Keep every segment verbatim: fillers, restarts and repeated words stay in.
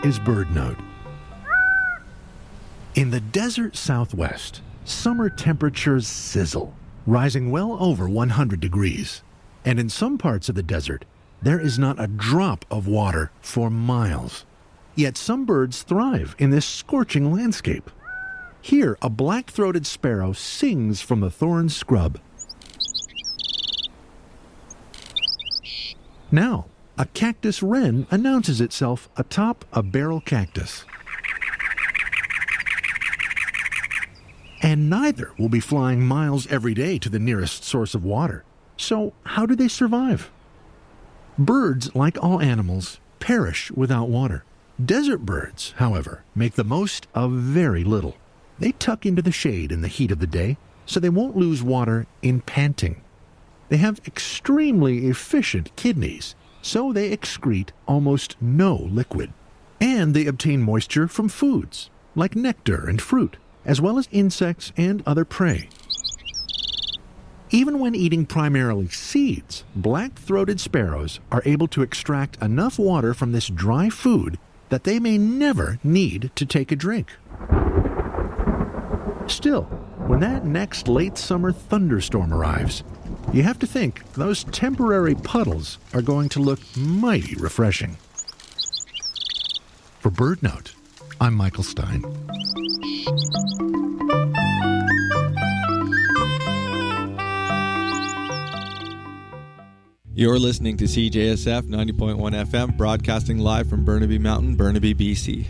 is BirdNote. In the desert Southwest, summer temperatures sizzle, rising well over one hundred degrees. And in some parts of the desert, there is not a drop of water for miles. Yet some birds thrive in this scorching landscape. Here, a black-throated sparrow sings from the thorn scrub. Now, a cactus wren announces itself atop a barrel cactus. And neither will be flying miles every day to the nearest source of water. So how do they survive? Birds, like all animals, perish without water. Desert birds, however, make the most of very little. They tuck into the shade in the heat of the day, so they won't lose water in panting. They have extremely efficient kidneys, so they excrete almost no liquid. And they obtain moisture from foods, like nectar and fruit, as well as insects and other prey. Even when eating primarily seeds, black-throated sparrows are able to extract enough water from this dry food that they may never need to take a drink. Still, when that next late summer thunderstorm arrives, you have to think those temporary puddles are going to look mighty refreshing. For BirdNote, I'm Michael Stein. You're listening to C J S F ninety point one F M, broadcasting live from Burnaby Mountain, Burnaby, B C.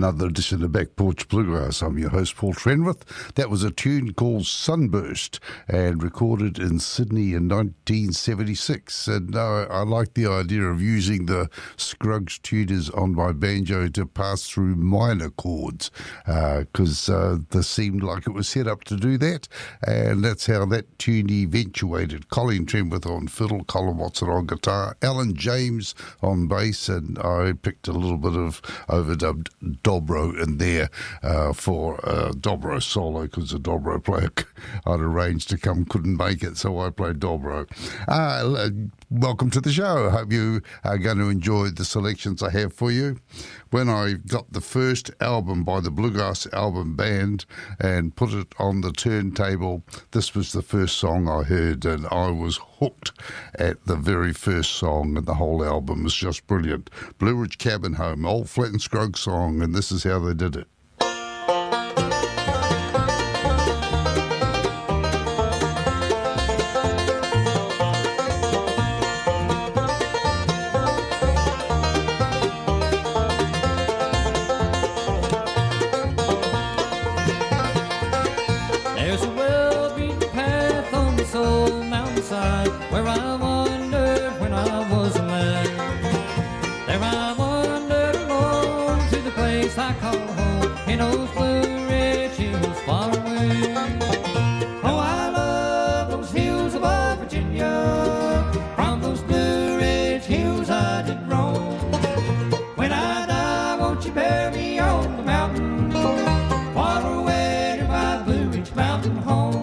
another edition of Back Porch Bluegrass. I'm your host, Paul Trenwith. That was a tune called Sunburst and recorded in Sydney in nineteen seventy-six. And uh, I like the idea of using the Scruggs tuners on my banjo to pass through minor chords because uh, uh, this seemed like it was set up to do that. And that's how that tune eventuated. Colin Trenwith on fiddle, Colin Watson on guitar, Alan James on bass, and I picked a little bit of overdubbed dobro in there uh, for a dobro solo because the dobro player I'd arranged to come couldn't make it, so I played dobro. Uh, welcome to the show. I hope you are going to enjoy the selections I have for you. When I got the first album by the Bluegrass Album Band and put it on the turntable, this was the first song I heard, and I was hooked at the very first song, and the whole album was just brilliant. Blue Ridge Cabin Home, old Flat and Scruggs song, and this is how they did it. Where I wandered when I was a lad. There I wandered alone to the place I call home in those Blue Ridge hills far away. Oh, I love those hills above Virginia. From those Blue Ridge hills I did roam. When I die, won't you bury me on the mountain far away to my Blue Ridge mountain home.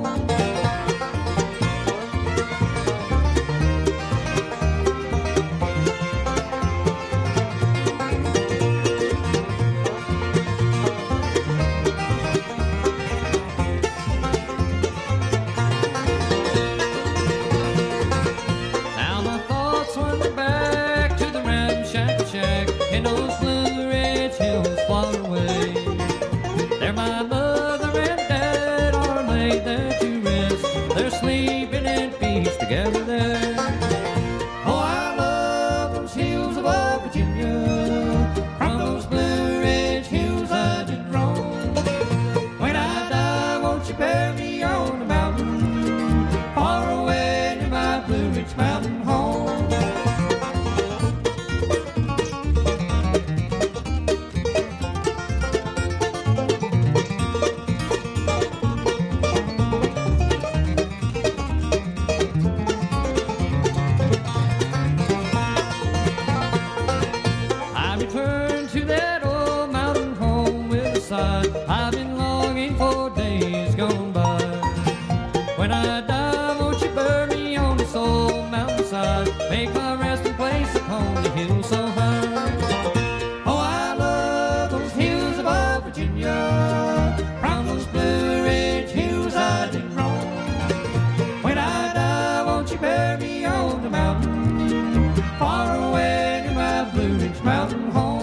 Together there. Oh, I love those hills above Virginia. From those Blue Ridge hills I did roam. When I die, won't you bury me on the mountain far away to my Blue Ridge mountain home. I've been longing for days gone by. When I die, won't you bury me on this old mountainside? Make my resting place upon the hill so high. Oh, I love those hills above Virginia. From those Blue Ridge hills I did roam. When I die, won't you bury me on the mountain far away to my Blue Ridge mountain home.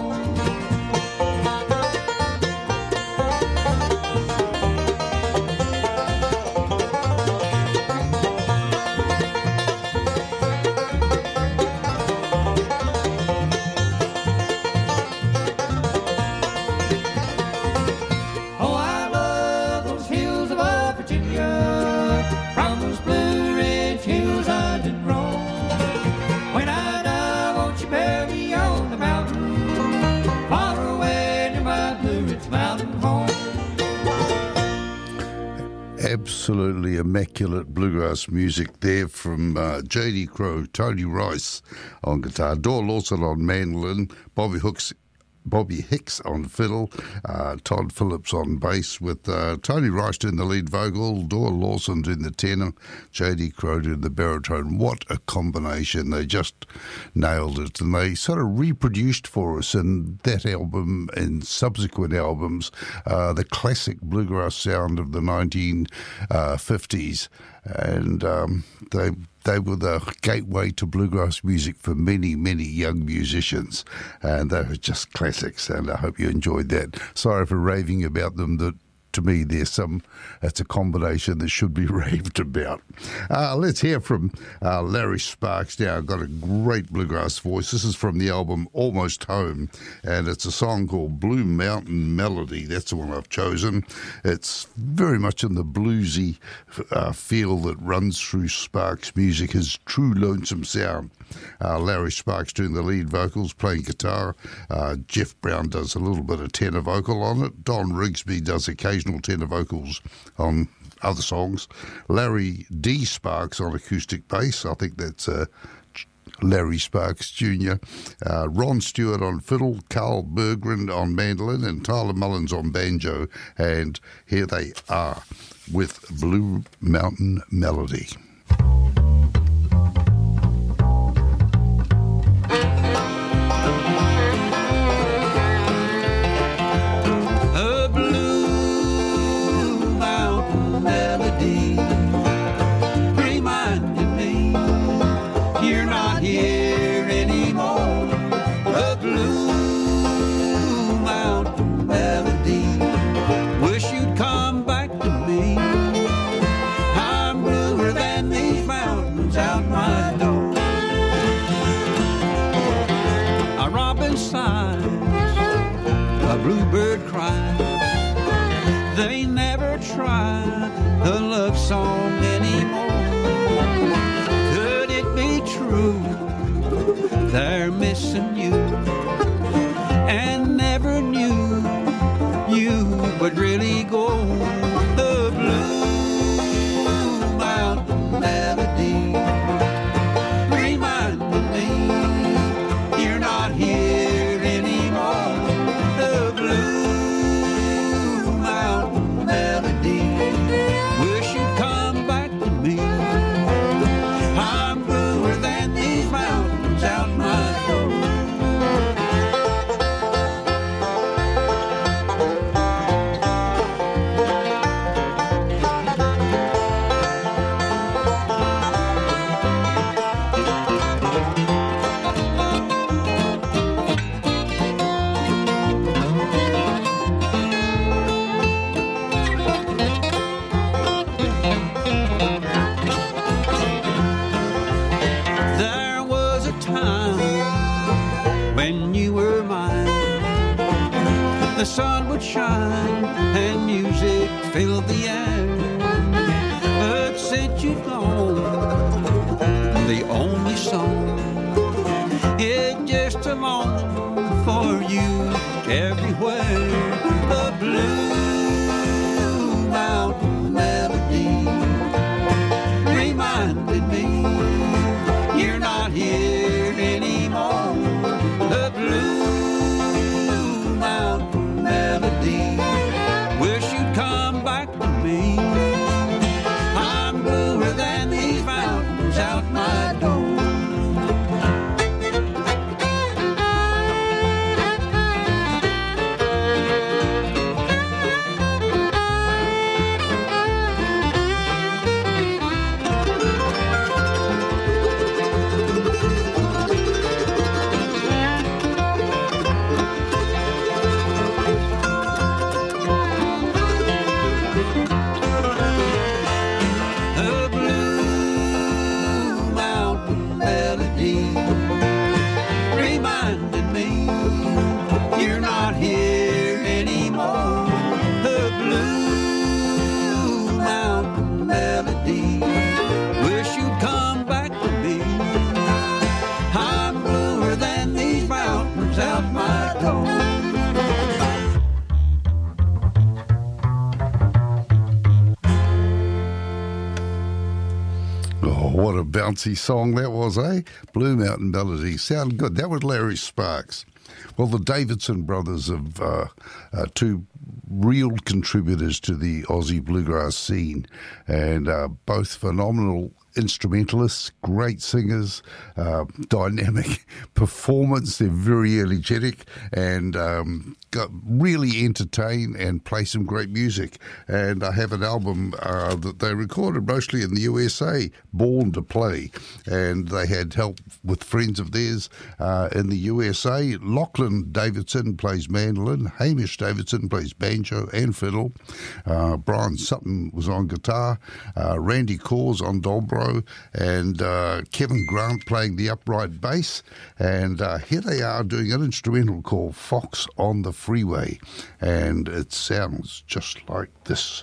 Absolutely immaculate bluegrass music there from uh, J D Crowe, Tony Rice on guitar, Dor Lawson on mandolin, Bobby Hooks Bobby Hicks on fiddle, uh, Todd Phillips on bass, with uh, Tony Rice doing the lead vocal, Dor Lawson doing the tenor, J D Crowe doing the baritone. What a combination. They just nailed it. And they sort of reproduced for us in that album and subsequent albums uh, the classic bluegrass sound of the nineteen fifties. And um, they they were the gateway to bluegrass music for many, many young musicians. And they were just classics, and I hope you enjoyed that. Sorry for raving about them the to me, there's some, it's a combination that should be raved about. Uh, let's hear from uh, Larry Sparks now. Got a great bluegrass voice. This is from the album Almost Home, and it's a song called Blue Mountain Melody. That's the one I've chosen. It's very much in the bluesy uh, feel that runs through Sparks' music, his true lonesome sound. Uh, Larry Sparks doing the lead vocals, playing guitar. Uh, Jeff Brown does a little bit of tenor vocal on it. Don Rigsby does occasional tenor vocals on other songs. Larry D. Sparks on acoustic bass. I think that's uh, Larry Sparks Junior Uh, Ron Stewart on fiddle, Carl Berggren on mandolin, and Tyler Mullins on banjo. And here they are with Blue Mountain Melody. Bluebird cries, they never try a love song anymore. Could it be true they're missing you and never knew you would really go? The Blue Mountain Melody reminded me you're not here anymore. Blue Mountain Melody, wish you'd come back to me. I'm bluer than these mountains out my door. The sun would shine and music filled the air. But since you've gone, the only song is just a longing for you everywhere. The Blue Mountain Melody reminded me you're not here anymore. The Blue Mountain Melody, wish you'd come back to me. I'm bluer than these mountains out my door. What a bouncy song that was, eh? Blue Mountain Melody. Sounded good. That was Larry Sparks. Well, the Davidson brothers are uh, uh, two real contributors to the Aussie bluegrass scene, and uh, both phenomenal instrumentalists, great singers, uh, dynamic performance. They're very energetic and um, got really entertain and play some great music. And I have an album uh, that they recorded mostly in the U S A, Born to Play, and they had help with friends of theirs uh, in the U S A. Lachlan Davidson plays mandolin, Hamish Davidson plays banjo and fiddle, uh, Brian Sutton was on guitar, uh, Randy Cors on dobro, and uh, Kevin Grant playing the upright bass. And uh, here they are doing an instrumental called Fox on the Freeway, and it sounds just like this.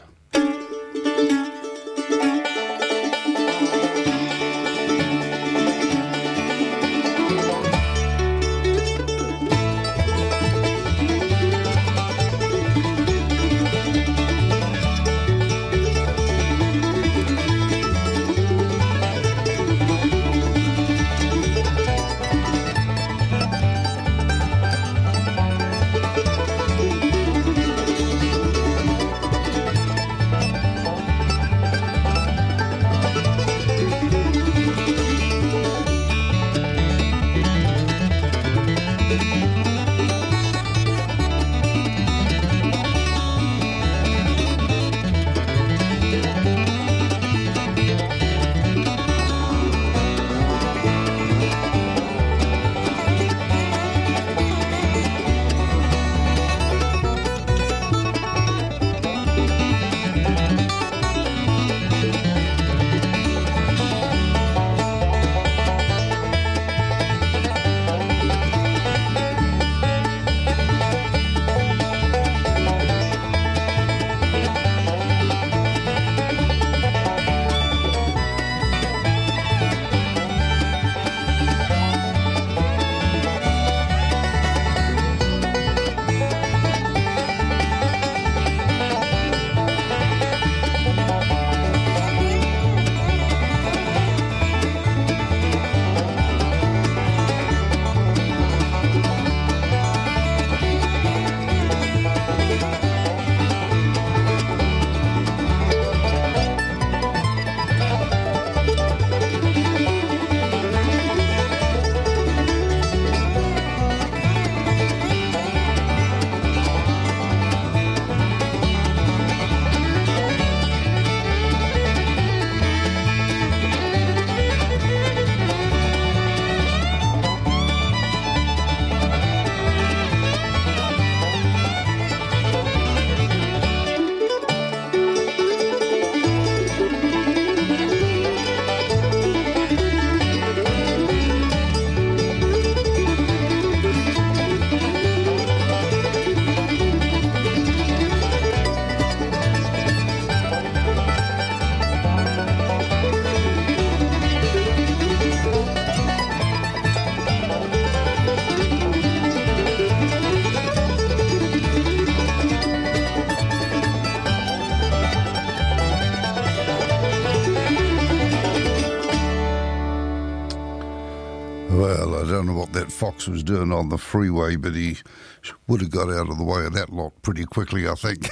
Well, I don't know what that fox was doing on the freeway, but he would have got out of the way of that lot pretty quickly, I think.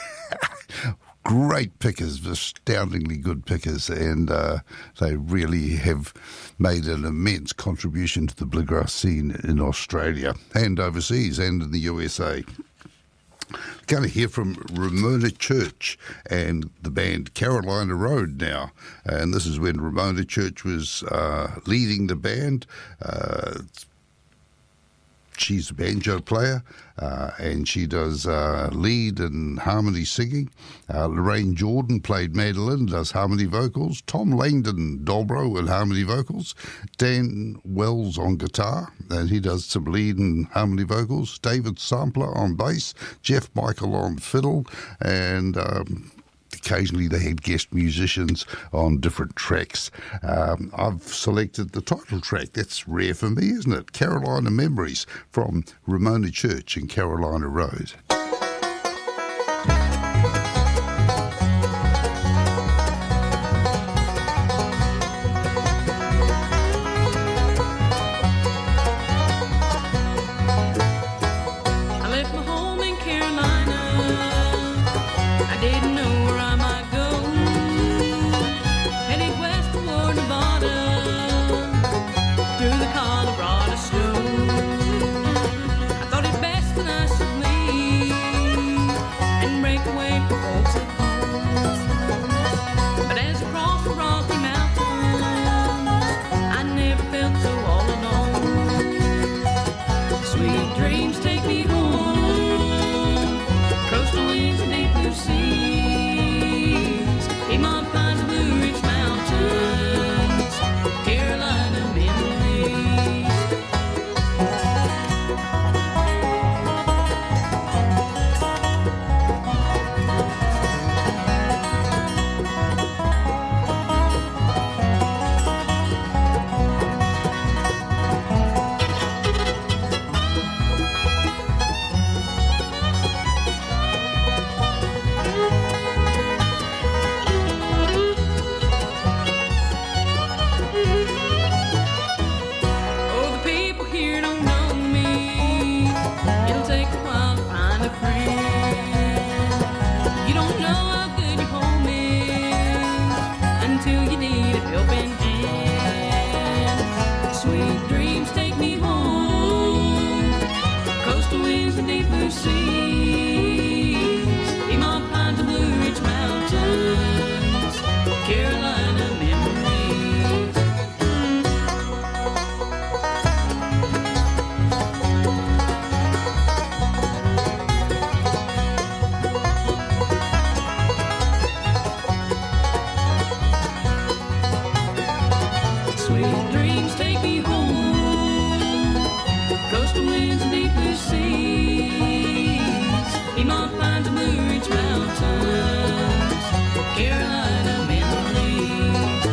Great pickers, astoundingly good pickers, and uh, they really have made an immense contribution to the bluegrass scene in Australia and overseas and in the U S A. Going to hear from Ramona Church and the band Carolina Road now. And this is when Ramona Church was uh, leading the band. Uh, she's a banjo player, uh, and she does uh, lead and harmony singing. Uh, Lorraine Jordan played mandolin, does harmony vocals. Tom Langdon, dobro and harmony vocals. Dan Wells on guitar, and he does some lead and harmony vocals. David Sampler on bass. Jeff Michael on fiddle, and Um, occasionally they had guest musicians on different tracks. Um, I've selected the title track. That's rare for me, isn't it? Carolina Memories from Ramona Church and Carolina Road. Headed west toward Nevada. blue seas, Piedmont pines and Blue Ridge Mountains, Carolina memories. Oh, the people here don't know me. It'll take a while to find a friend. You don't know how good your home is until you need a helping hand. Sweet dreams take me home. Coastal winds and deep blue seas, Piedmont pines and Blue Ridge Mountains, Carolina memories. Sweet dreams take me home. Coastal winds and deep blue seas, Piedmont pines and Blue Ridge Mountains, Carolina memories.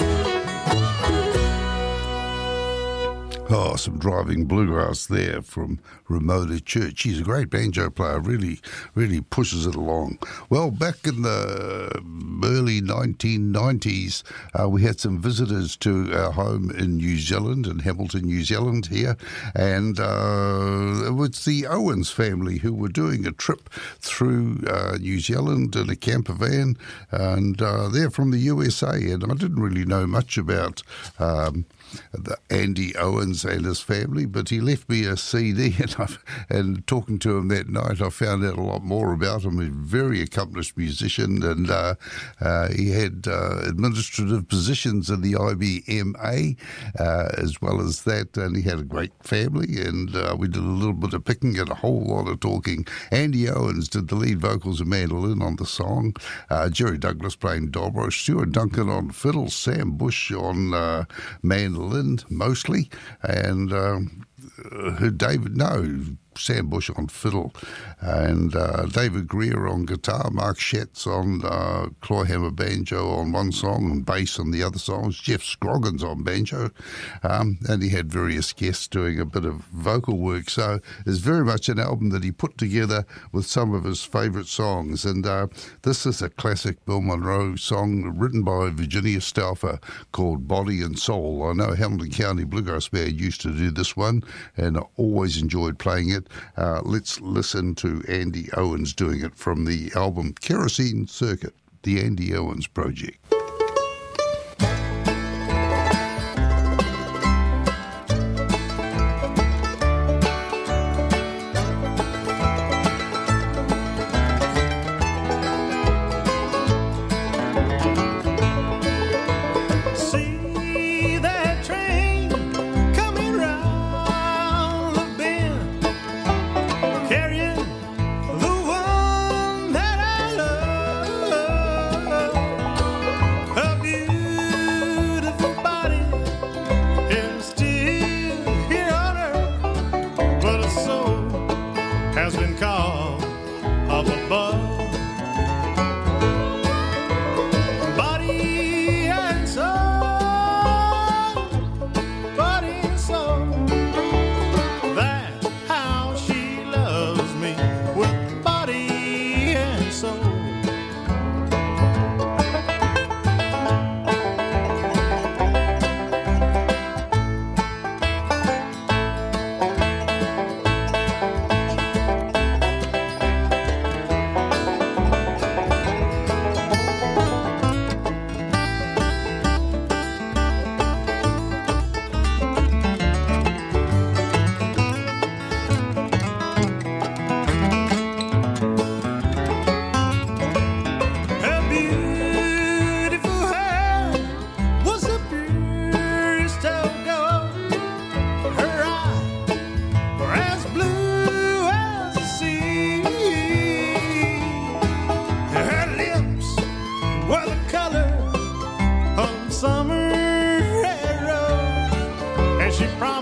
Oh, some driving bluegrass there from Ramona Church. He's a great banjo player, really, really pushes it along. Well, back in the early nineteen nineties, uh, we had some visitors to our home in New Zealand, in Hamilton, New Zealand here, and uh, it was the Owens family who were doing a trip through uh, New Zealand in a camper van, and uh, they're from the U S A, and I didn't really know much about um, the Andy Owens and his family, but he left me a C D, and, I, and talking to him that night, I found out a lot more about him. He's a very accomplished musician, and uh, uh, he had uh, administrative positions in the I B M A uh, as well as that, and he had a great family, and uh, we did a little bit of picking and a whole lot of talking. Andy Owens did the lead vocals and mandolin on the song, uh, Jerry Douglas playing dobro, Stuart Duncan on fiddle, Sam Bush on uh, mandolin mostly, and um, who David, no, Sam Bush on fiddle, and uh, David Greer on guitar, Mark Schatz on uh, clawhammer banjo on one song and bass on the other songs, Jeff Scroggins on banjo, um, and he had various guests doing a bit of vocal work. So it's very much an album that he put together with some of his favourite songs, and uh, this is a classic Bill Monroe song written by Virginia Stauffer called Body and Soul. I know Hamilton County Bluegrass Band used to do this one, and I always enjoyed playing it. Uh, let's listen to Andy Owens doing it from the album Kerosene Circuit, the Andy Owens Project. The one that I love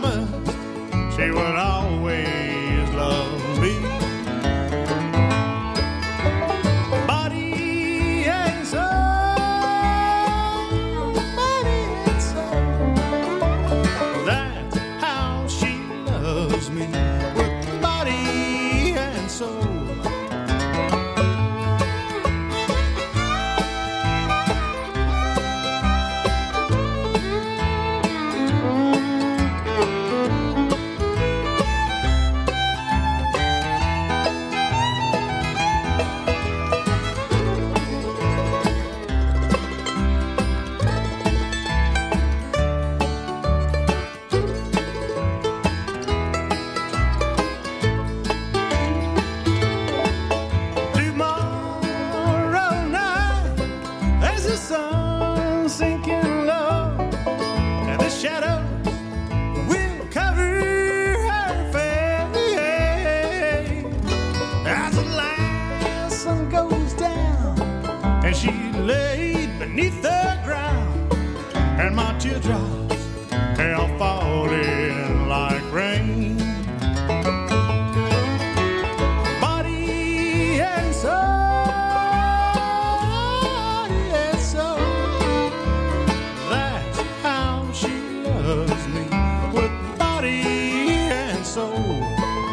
must, she would always love me. Body and soul, body and soul. That's how she loves me, with body and soul. Beneath the ground, and my teardrops are falling like rain. Body and soul, body and soul. That's how she loves me, with body and soul.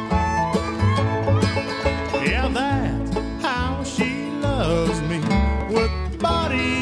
Yeah, that's how she loves me, with body.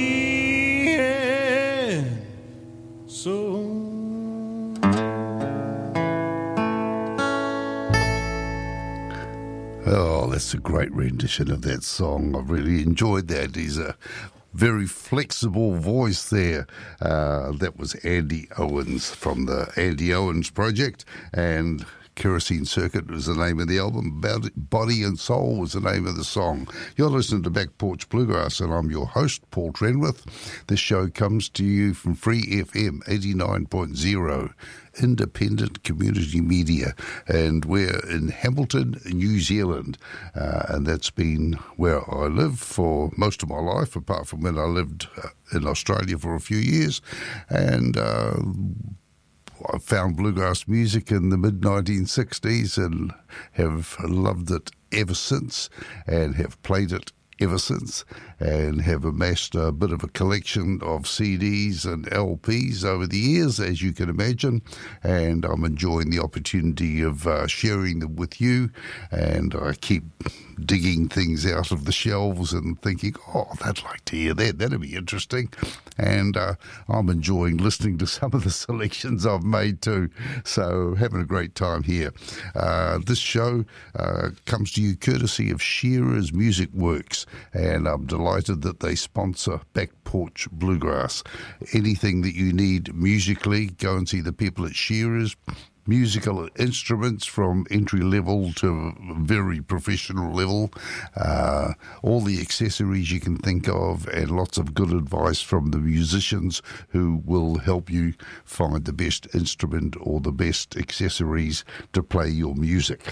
Oh, that's a great rendition of that song. I really enjoyed that. He's a very flexible voice there. Uh, that was Andy Owens from the Andy Owens Project, and Kerosene Circuit was the name of the album. Body and Soul was the name of the song. You're listening to Back Porch Bluegrass, and I'm your host, Paul Trenwith. This show comes to you from Free F M eighty-nine point oh, independent community media, and we're in Hamilton, New Zealand, uh, and that's been where I live for most of my life, apart from when I lived uh, in Australia for a few years, and uh, I found bluegrass music in the mid nineteen sixties and have loved it ever since, and have played it ever since, and have amassed a bit of a collection of C Ds and L Ps over the years, as you can imagine, and I'm enjoying the opportunity of uh, sharing them with you, and I keep digging things out of the shelves and thinking, oh, I'd like to hear that, that'd be interesting, and uh, I'm enjoying listening to some of the selections I've made too, so having a great time here. Uh, this show uh, comes to you courtesy of Shearer's Music Works, and I'm delighted that they sponsor Back Porch Bluegrass. Anything that you need musically, go and see the people at Shearer's. Musical instruments from entry level to very professional level, uh, all the accessories you can think of, and lots of good advice from the musicians who will help you find the best instrument or the best accessories to play your music.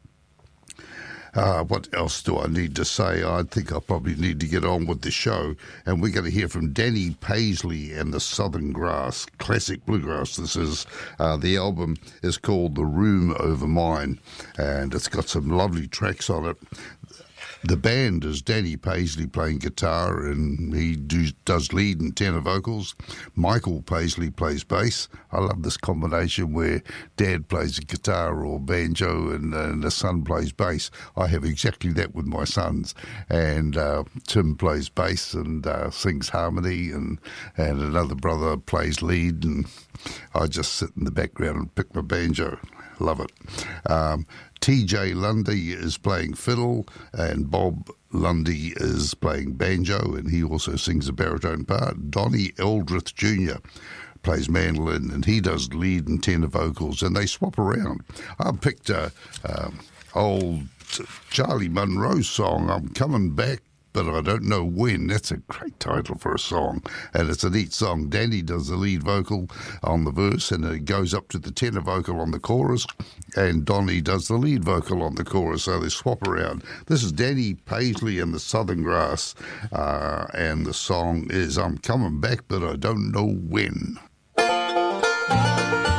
Uh, what else do I need to say? I think I probably need to get on with the show. And we're going to hear from Danny Paisley and the Southern Grass, classic bluegrass. This is, uh, the album is called The Room Over Mine, and it's got some lovely tracks on it. The band is Danny Paisley playing guitar, and he do, does lead and tenor vocals. Michael Paisley plays bass. I love this combination where Dad plays a guitar or banjo and, and the son plays bass. I have exactly that with my sons. And uh, Tim plays bass and uh, sings harmony, and, and another brother plays lead, and I just sit in the background and pick my banjo. Love it. Um, T J Lundy is playing fiddle, and Bob Lundy is playing banjo, and he also sings a baritone part. Donnie Eldrith Junior plays mandolin, and he does lead and tenor vocals, and they swap around. I picked a um, old Charlie Monroe song, I'm Coming Back, But I Don't Know When. That's a great title for a song, and it's a neat song. Danny does the lead vocal on the verse, and it goes up to the tenor vocal on the chorus, and Donnie does the lead vocal on the chorus, so they swap around. This is Danny Paisley and the Southern Grass, uh, and the song is I'm Coming Back, But I Don't Know When.